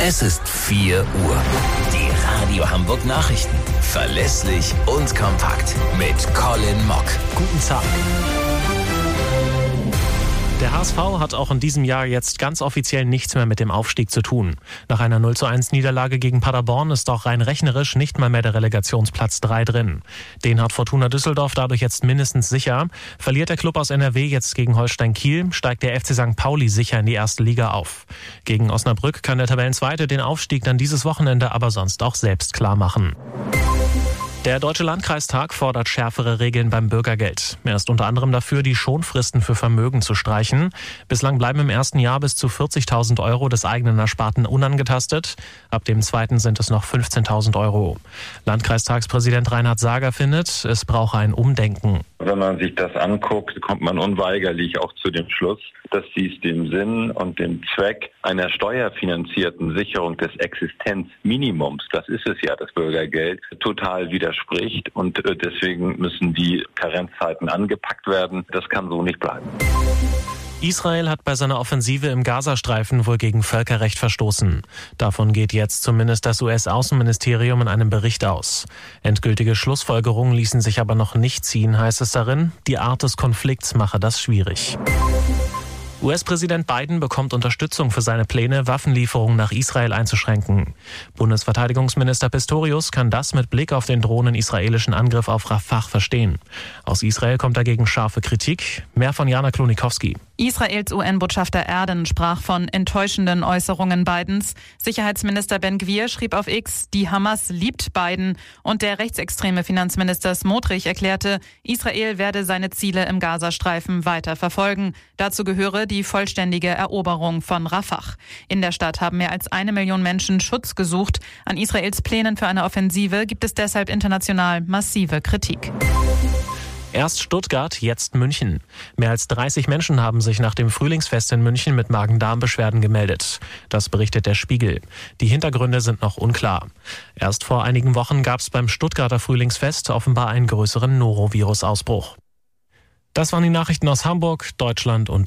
Es ist 4 Uhr. Die Radio Hamburg Nachrichten. Verlässlich und kompakt. Mit Colin Mock. Guten Tag. Der HSV hat auch in diesem Jahr jetzt ganz offiziell nichts mehr mit dem Aufstieg zu tun. Nach einer 0:1 Niederlage gegen Paderborn ist auch rein rechnerisch nicht mal mehr der Relegationsplatz 3 drin. Den hat Fortuna Düsseldorf dadurch jetzt mindestens sicher. Verliert der Klub aus NRW jetzt gegen Holstein Kiel, steigt der FC St. Pauli sicher in die erste Liga auf. Gegen Osnabrück kann der Tabellenzweite den Aufstieg dann dieses Wochenende aber sonst auch selbst klar machen. Der Deutsche Landkreistag fordert schärfere Regeln beim Bürgergeld. Er ist unter anderem dafür, die Schonfristen für Vermögen zu streichen. Bislang bleiben im ersten Jahr bis zu 40.000 Euro des eigenen Ersparten unangetastet. Ab dem zweiten sind es noch 15.000 Euro. Landkreistagspräsident Reinhard Sager findet, es brauche ein Umdenken. Wenn man sich das anguckt, kommt man unweigerlich auch zu dem Schluss, dass dies dem Sinn und dem Zweck einer steuerfinanzierten Sicherung des Existenzminimums, das ist es ja, das Bürgergeld, total widerspricht. Und deswegen müssen die Karenzzeiten angepackt werden. Das kann so nicht bleiben. Israel hat bei seiner Offensive im Gazastreifen wohl gegen Völkerrecht verstoßen. Davon geht jetzt zumindest das US-Außenministerium in einem Bericht aus. Endgültige Schlussfolgerungen ließen sich aber noch nicht ziehen, heißt es darin. Die Art des Konflikts mache das schwierig. US-Präsident Biden bekommt Unterstützung für seine Pläne, Waffenlieferungen nach Israel einzuschränken. Bundesverteidigungsminister Pistorius kann das mit Blick auf den drohenden israelischen Angriff auf Rafah verstehen. Aus Israel kommt dagegen scharfe Kritik. Mehr von Jana Klonikowski. Israels UN-Botschafter Erden sprach von enttäuschenden Äußerungen Bidens. Sicherheitsminister Ben-Gvir schrieb auf X, die Hamas liebt Biden. Und der rechtsextreme Finanzminister Smotrich erklärte, Israel werde seine Ziele im Gazastreifen weiter verfolgen. Dazu gehöre die vollständige Eroberung von Rafah. In der Stadt haben mehr als 1 Million Menschen Schutz gesucht. An Israels Plänen für eine Offensive gibt es deshalb international massive Kritik. Erst Stuttgart, jetzt München. Mehr als 30 Menschen haben sich nach dem Frühlingsfest in München mit Magen-Darm-Beschwerden gemeldet. Das berichtet der Spiegel. Die Hintergründe sind noch unklar. Erst vor einigen Wochen gab es beim Stuttgarter Frühlingsfest offenbar einen größeren Norovirus-Ausbruch. Das waren die Nachrichten aus Hamburg, Deutschland und